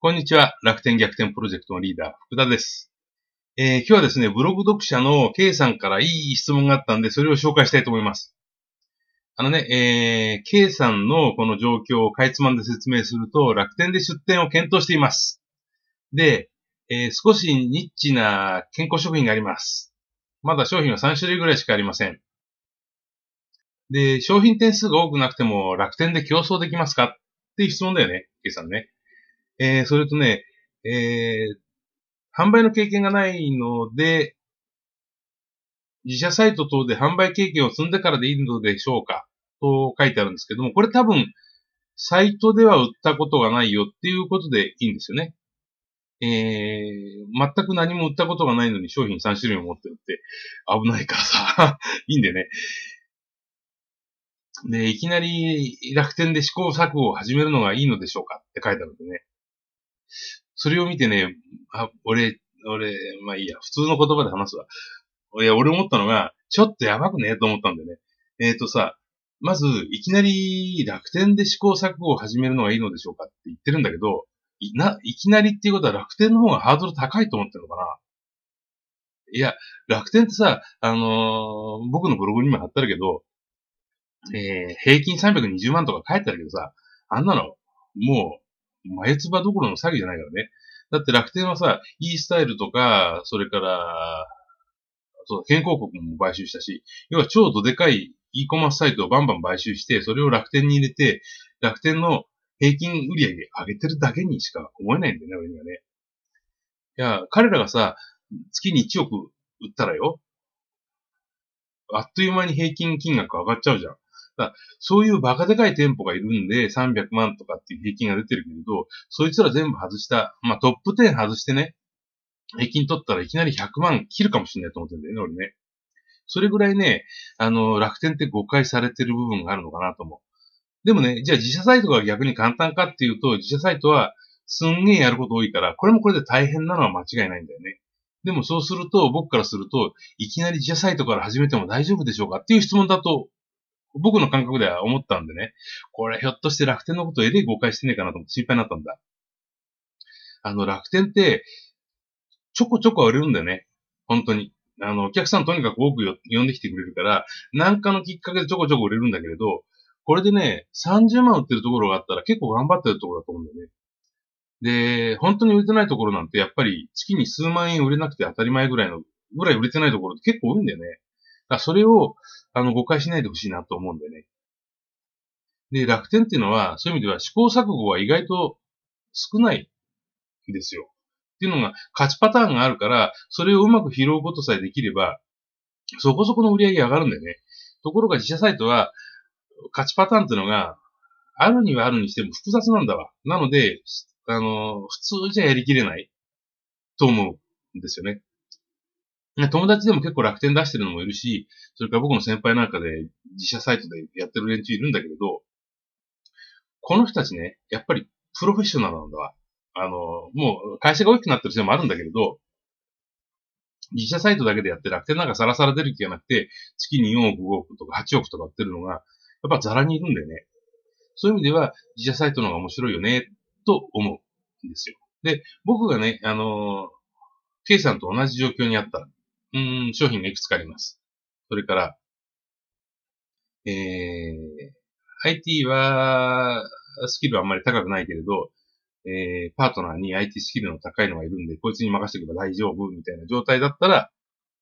こんにちは。楽天逆転プロジェクトのリーダー、福田です。今日はですね、ブログ読者の K さんからいい質問があったんで、それを紹介したいと思います。K さんのこの状況をかいつまんで説明すると、楽天で出店を検討しています。で、少しニッチな健康食品があります。まだ商品は3種類ぐらいしかありません。で、商品点数が多くなくても楽天で競争できますかっていう質問だよね、K さんね。それとね、販売の経験がないので、自社サイト等で販売経験を積んでからでいいのでしょうかと書いてあるんですけども、これ多分、サイトでは売ったことがないよっていうことでいいんですよね。全く何も売ったことがないのに商品3種類を持ってるって危ないからさ、いいんでね。で、いきなり楽天で試行錯誤を始めるのがいいのでしょうかって書いてあるんでね。それを見てね、まあいいや、普通の言葉で話すわ。いや、俺思ったのが、ちょっとやばくねと思ったんでね。まず、いきなり楽天で試行錯誤を始めるのがいいのでしょうかって言ってるんだけど、いきなりっていうことは楽天の方がハードル高いと思ってるのかな。いや、楽天ってさ、僕のブログにも貼ってあるけど、平均320万とか書いてあるけどさ、あんなの、もう、眉唾どころの詐欺じゃないからね。だって楽天はさ、e スタイルとか、それから、そう、健康国も買収したし、要は超どでかい e コマースサイトをバンバン買収して、それを楽天に入れて、楽天の平均売上上げてるだけにしか思えないんだよね、俺にはね。いや、彼らがさ、月に1億売ったらよ、あっという間に平均金額上がっちゃうじゃん。そういうバカでかい店舗がいるんで、300万とかっていう平均が出てるけれど、そいつら全部外した。まあ、トップ10外してね、平均取ったらいきなり100万切るかもしれないと思ってるんだよね、俺ね。それぐらいね、楽天って誤解されてる部分があるのかなと思う。でもね、じゃあ自社サイトが逆に簡単かっていうと、自社サイトはすんげえやること多いから、これもこれで大変なのは間違いないんだよね。でもそうすると、僕からすると、いきなり自社サイトから始めても大丈夫でしょうかっていう質問だと、僕の感覚では思ったんでね、これひょっとして楽天のことをえれい誤解してねえかなと思って心配になったんだ。楽天って、ちょこちょこ売れるんだよね。本当に。お客さんとにかく多く呼んできてくれるから、なんかのきっかけでちょこちょこ売れるんだけれど、これでね、30万売ってるところがあったら結構頑張ってるところだと思うんだよね。で、本当に売れてないところなんてやっぱり月に数万円売れなくて当たり前ぐらい売れてないところって結構多いんだよね。だからそれを、誤解しないでほしいなと思うんだよね。で、楽天っていうのは、そういう意味では試行錯誤は意外と少ないんですよ。っていうのが勝ちパターンがあるから、それをうまく拾うことさえできれば、そこそこの売り上げ上がるんだよね。ところが自社サイトは、勝ちパターンっていうのが、あるにはあるにしても複雑なんだわ。なので、普通じゃやりきれないと思うんですよね。友達でも結構楽天出してるのもいるし、それから僕の先輩なんかで自社サイトでやってる連中いるんだけれど、この人たちね、やっぱりプロフェッショナルなんだわ。もう会社が大きくなってるせいもあるんだけれど、自社サイトだけでやって楽天なんかさらさら出る気がなくて、月に4億、5億とか8億とか売ってるのが、やっぱザラにいるんだよね。そういう意味では、自社サイトの方が面白いよね、と思うんですよ。で、僕がね、K さんと同じ状況にあったら、商品がいくつかあります。それから、IT は、スキルはあんまり高くないけれど、パートナーに IT スキルの高いのがいるんで、こいつに任せておけば大丈夫みたいな状態だったら、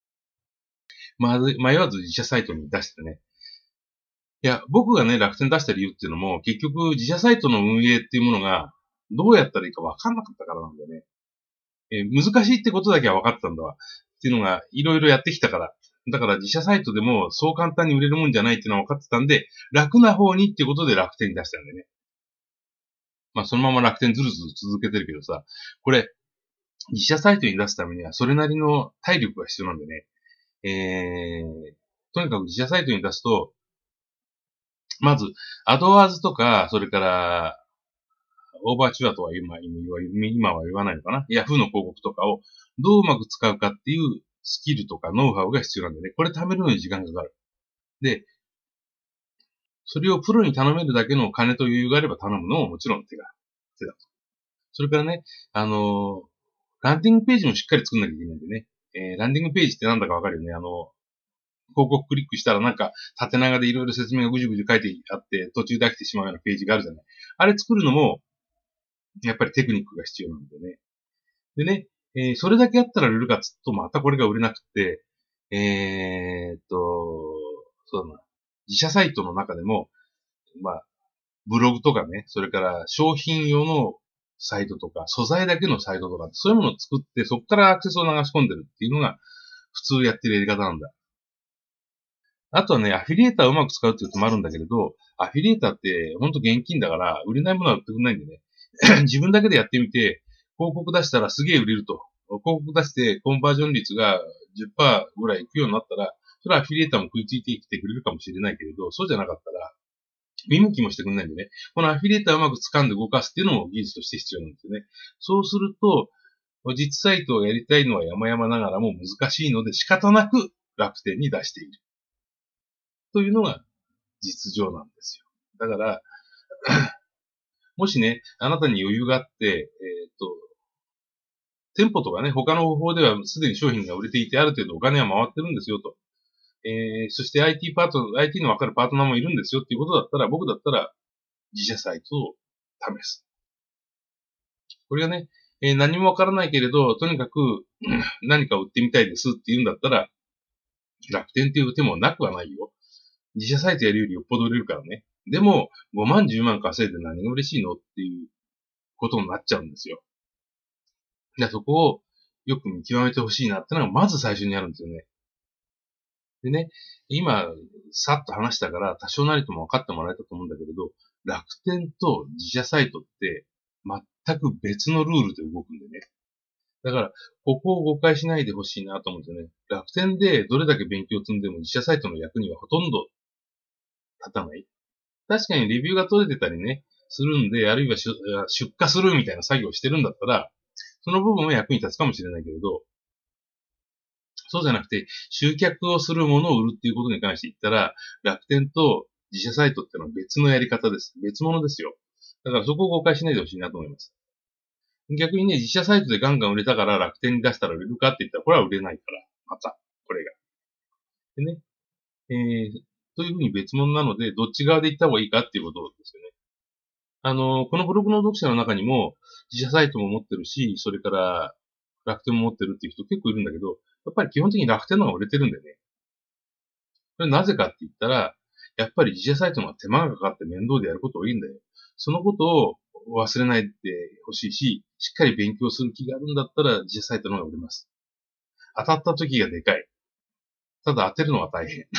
迷わず自社サイトに出してね。いや、僕がね、楽天出した理由っていうのも、結局自社サイトの運営っていうものが、どうやったらいいか分かんなかったからなんだよね。難しいってことだけは分かってたんだわ。っていうのが、いろいろやってきたから。だから自社サイトでもそう簡単に売れるもんじゃないっていうのは分かってたんで、楽な方にっていうことで楽天に出したんだよね。まあそのまま楽天ずるずる続けてるけどさ、これ、自社サイトに出すためにはそれなりの体力が必要なんでね。とにかく自社サイトに出すと、まず、アドワーズとか、それから、オーバーチュアとは今は言わないのかな。ヤフーの広告とかをどううまく使うかっていうスキルとかノウハウが必要なんでね。これ貯めるのに時間がかかる。で、それをプロに頼めるだけの金と余裕があれば頼むのももちろん手だと。 それからね、ランディングページもしっかり作んなきゃいけないんでね。ランディングページってなんだかわかるよね。広告クリックしたらなんか縦長でいろいろ説明がぐじゅぐじゅ書いてあって途中で飽きてしまうようなページがあるじゃない。あれ作るのもやっぱりテクニックが必要なんだよね。でね、それだけやったら売れるかっつうとまたこれが売れなくて、そうだな。自社サイトの中でも、まあ、ブログとかね、それから商品用のサイトとか、素材だけのサイトとか、そういうものを作って、そこからアクセスを流し込んでるっていうのが普通やってるやり方なんだ。あとはね、アフィリエーターをうまく使うっていうのもあるんだけれど、アフィリエーターってほんと現金だから、売れないものは売ってくれないんでね。自分だけでやってみて、広告出したらすげえ売れると。広告出してコンバージョン率が10%ぐらいいくようになったら、それはアフィリエーターも食いついてきてくれるかもしれないけれど、そうじゃなかったら、見向きもしてくれないんでね。このアフィリエーターをうまく掴んで動かすっていうのも技術として必要なんですよね。そうすると、実サイトをやりたいのは山々ながらも難しいので仕方なく楽天に出している。というのが実情なんですよ。だから、もしね、あなたに余裕があって、店舗とかね、他の方法ではすでに商品が売れていて、ある程度お金は回ってるんですよと。そして IT の分かるパートナーもいるんですよっていうことだったら、僕だったら自社サイトを試す。これがね、何もわからないけれど、とにかく何か売ってみたいですって言うんだったら、楽天っていう手もなくはないよ。自社サイトやるよりよっぽど売れるからね。でも、5万、10万稼いで何が嬉しいのっていうことになっちゃうんですよ。じゃあそこをよく見極めてほしいなってのがまず最初にあるんですよね。でね、今、さっと話したから多少なりとも分かってもらえたと思うんだけれど、楽天と自社サイトって全く別のルールで動くんでね。だから、ここを誤解しないでほしいなと思うんですよね。楽天でどれだけ勉強を積んでも自社サイトの役にはほとんど立たない。確かにレビューが取れてたりね、するんで、あるいは出荷するみたいな作業をしてるんだったら、その部分は役に立つかもしれないけれど、そうじゃなくて、集客をするものを売るっていうことに関して言ったら、楽天と自社サイトってのは別のやり方です。別物ですよ。だからそこを誤解しないでほしいなと思います。逆にね、自社サイトでガンガン売れたから楽天に出したら売れるかって言ったら、これは売れないから、また、これが。でね、というふうに別物なので、どっち側で行った方がいいかっていうことですよね。このブログの読者の中にも、自社サイトも持ってるし、それから楽天も持ってるっていう人結構いるんだけど、やっぱり基本的に楽天の方が売れてるんだよね。それなぜかって言ったら、やっぱり自社サイトの方が手間がかかって面倒でやること多いんだよ。そのことを忘れないでほしいし、しっかり勉強する気があるんだったら自社サイトの方が売れます。当たった時がでかい。ただ当てるのは大変。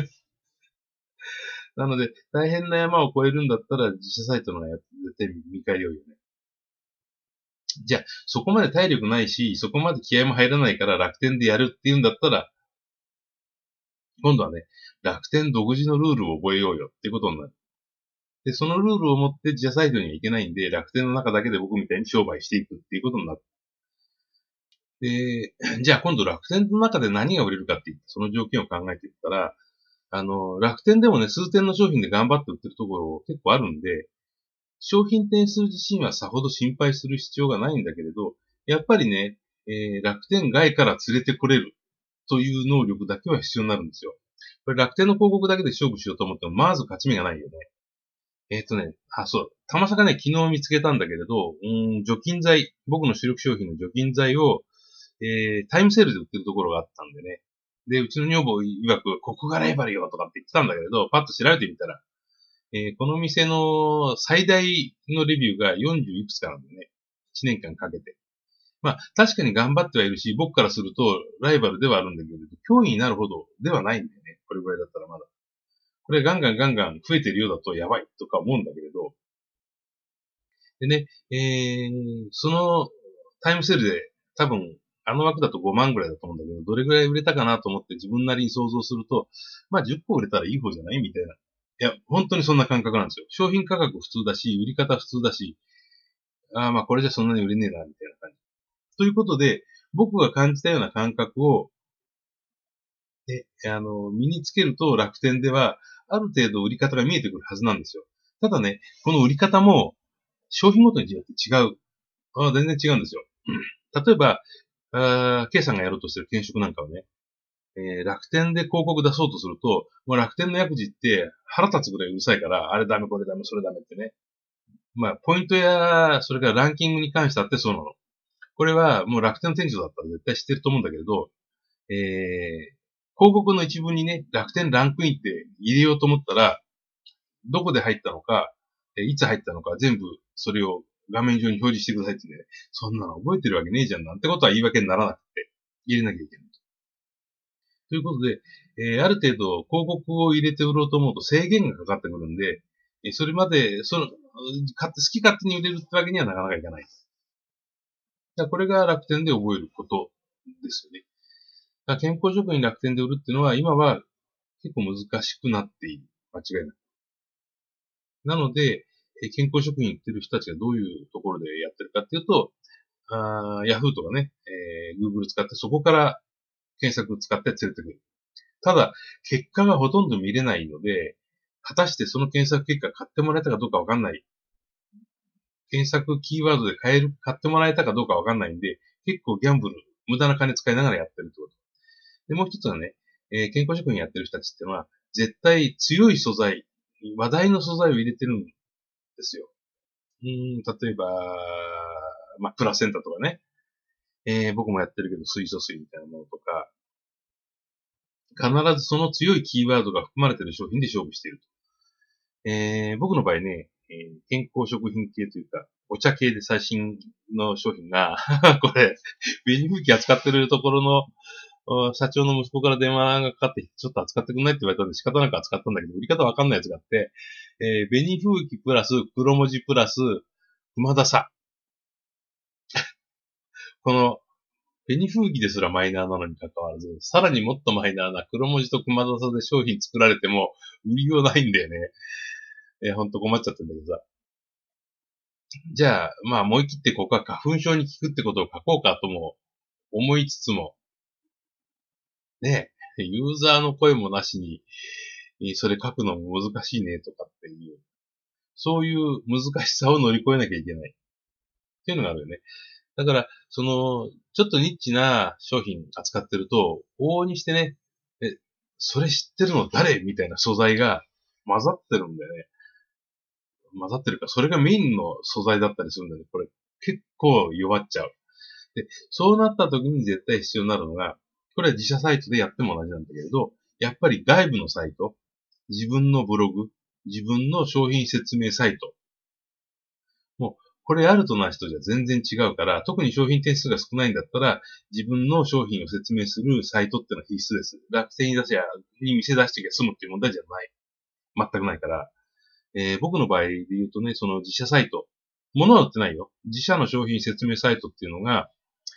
なので、大変な山を越えるんだったら自社サイトの方が絶対見返り多いよね。じゃあ、そこまで体力ないし、そこまで気合も入らないから楽天でやるっていうんだったら、今度はね、楽天独自のルールを覚えようよっていうことになる。で、そのルールを持って自社サイトにはいけないんで、楽天の中だけで僕みたいに商売していくっていうことになる。で、じゃあ今度楽天の中で何が売れるかって言って、その条件を考えていったら、楽天でもね、数点の商品で頑張って売ってるところ結構あるんで、商品点数自身はさほど心配する必要がないんだけれど、やっぱりね、楽天外から連れてこれるという能力だけは必要になるんですよ。これ楽天の広告だけで勝負しようと思っても、まず勝ち目がないよね。そう。たまさかね、昨日見つけたんだけれど、除菌剤、僕の主力商品の除菌剤を、タイムセールで売ってるところがあったんでね。で、うちの女房曰く、ここがライバルよとかって言ってたんだけれど、パッと調べてみたら、この店の最大のレビューが40いくつかなんだよね。1年間かけて。まあ、確かに頑張ってはいるし、僕からするとライバルではあるんだけれど、脅威になるほどではないんだよね。これぐらいだったらまだ。これガンガンガンガン増えてるようだとやばいとか思うんだけれど、でね、そのタイムセールで多分あの枠だと5万ぐらいだと思うんだけど、どれぐらい売れたかなと思って自分なりに想像すると、まあ10個売れたらいい方じゃないみたいな。いや、本当にそんな感覚なんですよ。商品価格普通だし、売り方普通だし、まあこれじゃそんなに売れねえな、みたいな感じ。ということで、僕が感じたような感覚を、身につけると楽天では、ある程度売り方が見えてくるはずなんですよ。ただね、この売り方も商品ごとによって違う。 全然違うんですよ。例えば、K さんがやろうとしてる転職なんかをね、楽天で広告出そうとすると、もう楽天の薬事って腹立つぐらいうるさいから、あれダメ、これダメ、それダメってね。まあ、ポイントや、それからランキングに関してあってそうなの。これはもう楽天の店長だったら絶対知ってると思うんだけれど、広告の一文にね、楽天ランクインって入れようと思ったら、どこで入ったのか、いつ入ったのか、全部それを画面上に表示してくださいってね、そんなの覚えてるわけねえじゃんなんてことは言い訳にならなくて、入れなきゃいけない。ということで、ある程度広告を入れて売ろうと思うと制限がかかってくるんで、それまで、好き勝手に売れるってわけにはなかなかいかない。これが楽天で覚えることですよね。健康食品楽天で売るっていうのは、今は結構難しくなっている。間違いない。なので、健康食品売ってる人たちがどういうところでやってるかっていうと、ヤフーとかね、Google 使ってそこから検索使って連れてくる。ただ、結果がほとんど見れないので、果たしてその検索結果買ってもらえたかどうかわかんない。検索キーワードで買ってもらえたかどうかわかんないんで、結構ギャンブル、無駄な金使いながらやってるってこと。で、もう一つはね、健康食品やってる人たちっていうのは、絶対強い素材、話題の素材を入れてるんですよ。例えば、まあ、プラセンタとかね、僕もやってるけど、水素水みたいなものとか、必ずその強いキーワードが含まれている商品で勝負していると。僕の場合ね、健康食品系というか、お茶系で最新の商品がこれ、紅風機扱ってるところの社長の息子から電話がかかってきて、ちょっと扱ってくんないって言われたんで仕方なく扱ったんだけど、売り方わかんないやつがあって、紅風機プラス、黒文字プラス、熊田さ。この、紅風機ですらマイナーなのに関わらず、さらにもっとマイナーな黒文字と熊田さで商品作られても、売りようないんだよね。ほんと困っちゃってんだけどさ。じゃあ、まあ、思い切ってここは花粉症に効くってことを書こうかとも思いつつも、ね、ユーザーの声もなしに、それ書くのも難しいねとかっていう、そういう難しさを乗り越えなきゃいけないっていうのがあるよね。だから、ちょっとニッチな商品扱ってると、往々にしてね、それ知ってるの誰みたいな素材が混ざってるんだよね。混ざってるか、それがメインの素材だったりするんだよね。これ結構弱っちゃう。で、そうなった時に絶対必要になるのが、これは自社サイトでやっても同じなんだけれど、やっぱり外部のサイト、自分のブログ、自分の商品説明サイト。もう、これあるとない人じゃ全然違うから、特に商品点数が少ないんだったら、自分の商品を説明するサイトってのは必須です。楽天に出しゃ、に店出してきゃ済むっていう問題じゃない。全くないから。僕の場合で言うとね、その自社サイト。物は売ってないよ。自社の商品説明サイトっていうのが、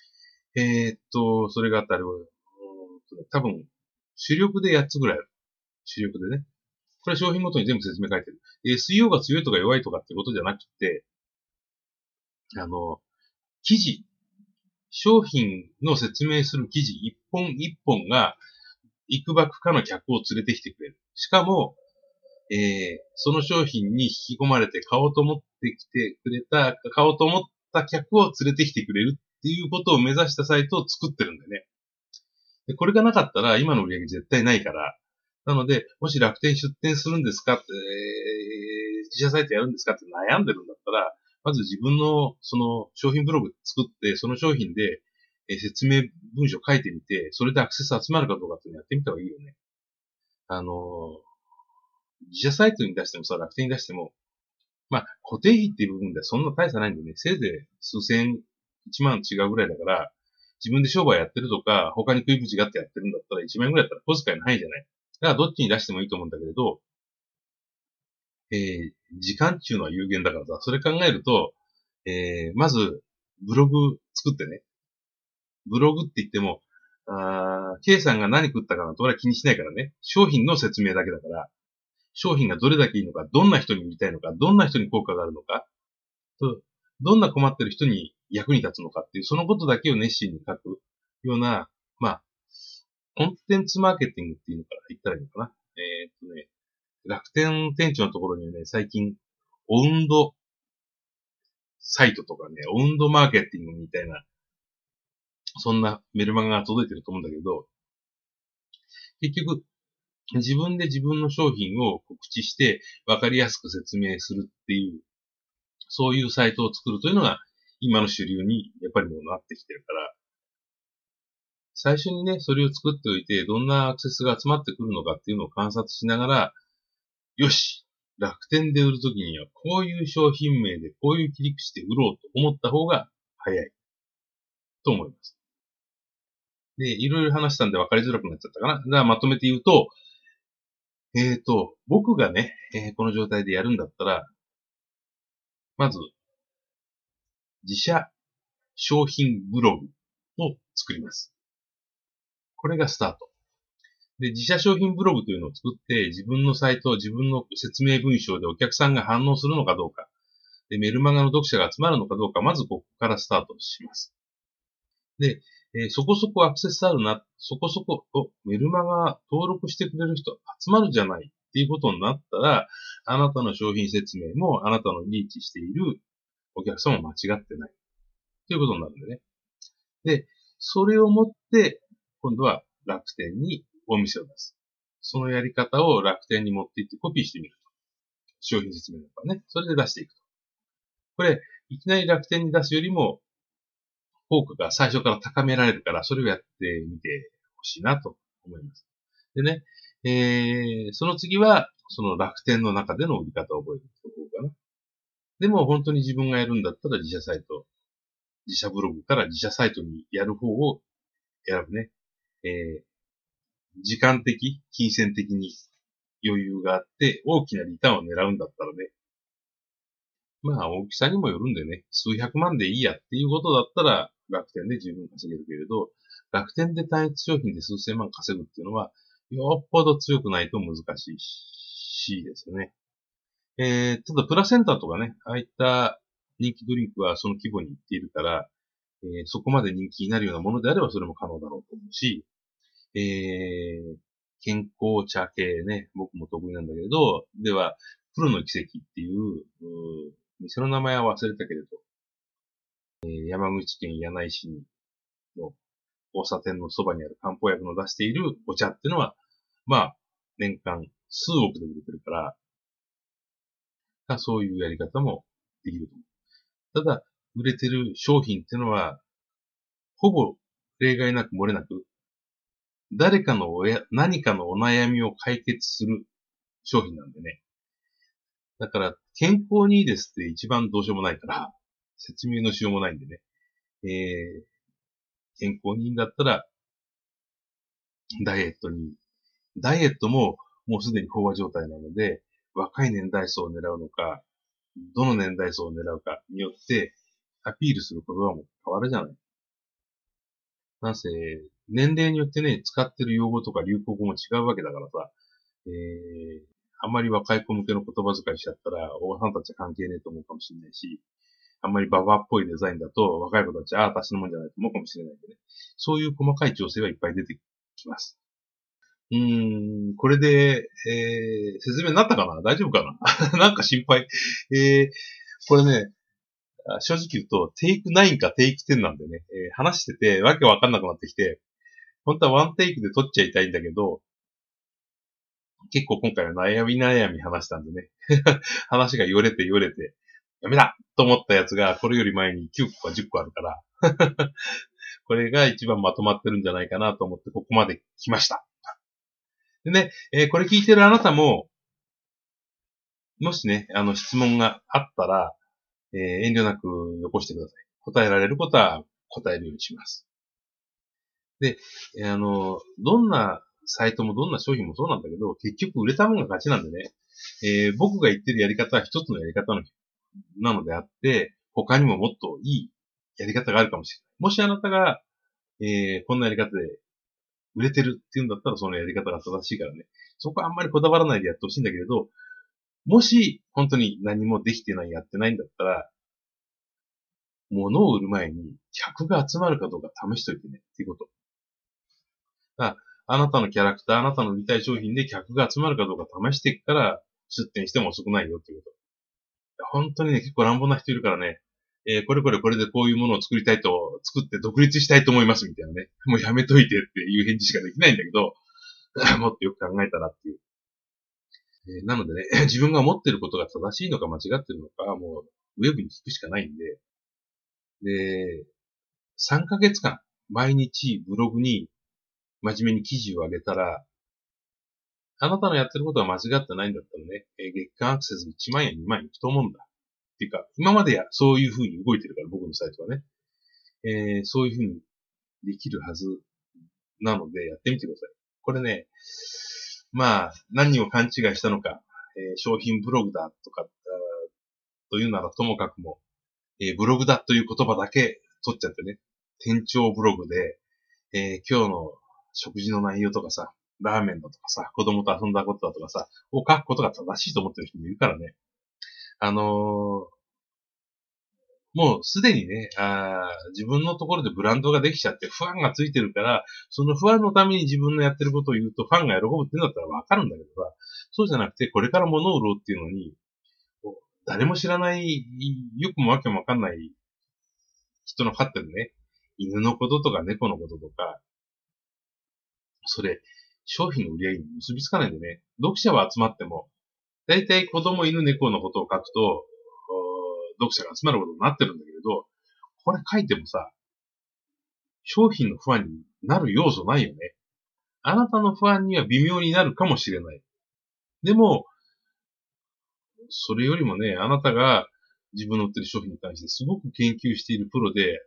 それがあったら、多分、主力で8つぐらいある。主力でね。これ商品ごとに全部説明書いてる。SEO が強いとか弱いとかってことじゃなくて、あの、記事、商品の説明する記事一本一本が、いくばくかの客を連れてきてくれる。しかも、その商品に引き込まれて買おうと思ってきてくれた、買おうと思った客を連れてきてくれるっていうことを目指したサイトを作ってるんだよね。で、これがなかったら今の売り上げ絶対ないから。なので、もし楽天出店するんですかって、自社サイトやるんですかって悩んでるんだったら、まず自分のその商品ブログ作って、その商品で、説明文章書いてみて、それでアクセス集まるかどうかっていうのやってみた方がいいよね。あの自社サイトに出してもさ、楽天に出しても、まあ、固定費っていう部分ではそんな大差ないんでね、せいぜい数千、1万違うぐらいだから、自分で商売やってるとか、他に食い口があってやってるんだったら1万円ぐらいだったら小遣いの範囲じゃない。だからどっちに出してもいいと思うんだけれど、時間っていうのは有限だからさ、それ考えると、まず、ブログ作ってね。ブログって言っても、K さんが何食ったかなと俺は気にしないからね。商品の説明だけだから、商品がどれだけいいのか、どんな人に売りたいのか、どんな人に効果があるのか、どんな困ってる人に役に立つのかっていう、そのことだけを熱心に書くような、まあ、コンテンツマーケティングっていうのから言ったらいいのかな。楽天店長のところにはね、最近、オウンドサイトとかね、オウンドマーケティングみたいな、そんなメルマガが届いてると思うんだけど、結局、自分で自分の商品を告知して分かりやすく説明するっていう、そういうサイトを作るというのが今の主流にやっぱりもうなってきてるから、最初にね、それを作っておいて、どんなアクセスが集まってくるのかっていうのを観察しながら、よし、楽天で売るときにはこういう商品名でこういう切り口で売ろうと思った方が早いと思います。で、いろいろ話したんで分かりづらくなっちゃったかな。だからまとめて言うと、僕がね、この状態でやるんだったら、まず、自社商品ブログを作ります。これがスタート。で、自社商品ブログというのを作って、自分のサイト、自分の説明文章でお客さんが反応するのかどうか、で、メルマガの読者が集まるのかどうか、まずここからスタートします。で、そこそこアクセスあるな、そこそこ、メルマガ登録してくれる人集まるじゃないっていうことになったら、あなたの商品説明もあなたのリーチしているお客様も間違ってないということになるんでね。で、それをもって、今度は楽天にお店を出す。そのやり方を楽天に持っていってコピーしてみると。商品説明とかね。それで出していくと。これ、いきなり楽天に出すよりも、効果が最初から高められるから、それをやってみてほしいなと思います。でね、その次は、その楽天の中での売り方を覚えるところかな。でも本当に自分がやるんだったら自社サイト、自社ブログから自社サイトにやる方を選ぶね。時間的、金銭的に余裕があって大きなリターンを狙うんだったらね。まあ大きさにもよるんでね、数百万でいいやっていうことだったら楽天で十分稼げるけれど、楽天で単一商品で数千万稼ぐっていうのは、よっぽど強くないと難しいしですよね。ただプラセンタとかね、ああいった人気ドリンクはその規模にいっているから、そこまで人気になるようなものであればそれも可能だろうと思うし、健康茶系ね、僕も得意なんだけど、では、プロの奇跡っていう、店の名前は忘れたけれど、山口県柳井市の交差点のそばにある漢方薬の出しているお茶っていうのは、まあ、年間数億で売れてるから、そういうやり方もできると思う。ただ、売れてる商品っていうのは、ほぼ例外なく漏れなく、誰かの何かのお悩みを解決する商品なんでね。だから、健康にいいですって一番どうしようもないから、説明のしようもないんでね。健康にいいんだったら、ダイエットに、ダイエットももうすでに飽和状態なので、若い年代層を狙うのか、どの年代層を狙うかによって、アピールする言葉も変わるじゃない。なんせ、年齢によってね、使ってる用語とか流行語も違うわけだからさ、あんまり若い子向けの言葉遣いしちゃったら、おばさんたちは関係ねえと思うかもしれないし、あんまりババアっぽいデザインだと、若い子たちは、私のもんじゃないと思うかもしれないんでね。そういう細かい調整はいっぱい出てきます。これで、説明になったかな？大丈夫かな？なんか心配。これね、正直言うと、テイク9かテイク10なんでね、話しててわけわかんなくなってきて、本当はワンテイクで撮っちゃいたいんだけど、結構今回は悩み話したんでね、話がよれて、やめだと思ったやつが、これより前に9個か10個あるから、これが一番まとまってるんじゃないかなと思って、ここまで来ました。でね、これ聞いてるあなたも、もしね、質問があったら、遠慮なくよこしてください。答えられることは答えるようにします。で、どんなサイトもどんな商品もそうなんだけど、結局売れたものが勝ちなんでね、僕が言ってるやり方は一つのやり方なのであって、他にももっといいやり方があるかもしれない。もしあなたが、こんなやり方で売れてるっていうんだったらそのやり方が正しいからね。そこはあんまりこだわらないでやってほしいんだけれど、もし本当に何もできてない、やってないんだったら、物を売る前に客が集まるかどうか試しといてねっていうこと。あなたのキャラクター、あなたの売りたい商品で客が集まるかどうか試していくから出店しても遅くないよっていうこと。本当にね、結構乱暴な人いるからね、 これこれこれでこういうものを作って独立したいと思いますみたいなね。もうやめといてっていう返事しかできないんだけど、もっとよく考えたらっていう。なのでね、自分が思ってることが正しいのか間違ってるのか、もう、ウェブに聞くしかないんで、で、3ヶ月間、毎日ブログに真面目に記事を上げたら、あなたのやってることは間違ってないんだったらね、月間アクセス1万円2万円いくと思うんだ。っていうか、今までそういう風に動いてるから、僕のサイトはね。そういう風にできるはずなので、やってみてください。これね、まあ、何を勘違いしたのか、商品ブログだとか、というならともかくも、ブログだという言葉だけ取っちゃってね、店長ブログで、今日の食事の内容とかさ、ラーメンだとかさ、子供と遊んだことだとかさ、を書くことが正しいと思ってる人もいるからね。もうすでにね、自分のところでブランドができちゃってファンがついてるから、そのファンのために自分のやってることを言うとファンが喜ぶって言うんだったらわかるんだけどさ、そうじゃなくてこれから物を売ろうっていうのに、誰も知らない、よくもわけもわかんない人の飼ってるね、犬のこととか猫のこととか、それ、商品の売り上げに結びつかないんでね、読者は集まっても、だいたい子供、犬、猫のことを書くと、読者が集まることになってるんだけれど、これ書いてもさ、商品の不安になる要素ないよね。あなたの不安には微妙になるかもしれない。でも、それよりもね、あなたが自分の売ってる商品に対してすごく研究しているプロで、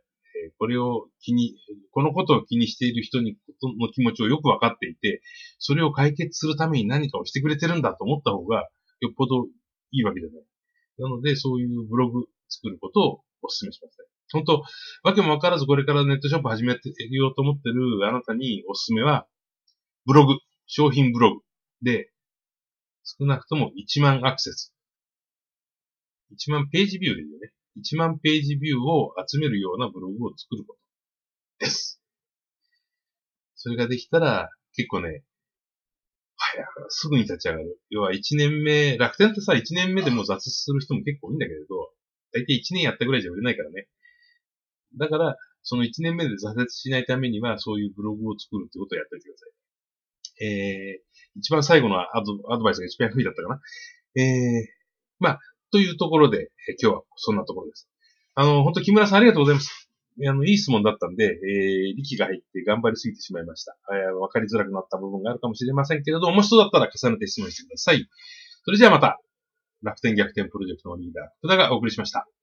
このことを気にしている人の気持ちをよくわかっていて、それを解決するために何かをしてくれてるんだと思った方が、よっぽどいいわけじゃない。なので、そういうブログ作ることをお勧めしますね。本当、わけもわからずこれからネットショップ始めていようと思ってるあなたにおすすめは、ブログ、商品ブログで、少なくとも1万アクセス。1万ページビューでいいよね。1万ページビューを集めるようなブログを作ることです。それができたら、結構ね、すぐに立ち上がる。要は1年目、楽天ってさ、1年目でもう挫折する人も結構多いんだけれど、だいたい1年やったぐらいじゃ売れないからね。だから、その1年目で挫折しないためには、そういうブログを作るってことをやっておいてください。一番最後のアドバイスが一番不利だったかな。まあ、というところで、今日はそんなところです。本当木村さんありがとうございます。いい質問だったんで、力が入って頑張りすぎてしまいました。わかりづらくなった部分があるかもしれませんけれど、もしそうだったら重ねて質問してください。それじゃあまた、楽天逆転プロジェクトのリーダー、福田がお送りしました。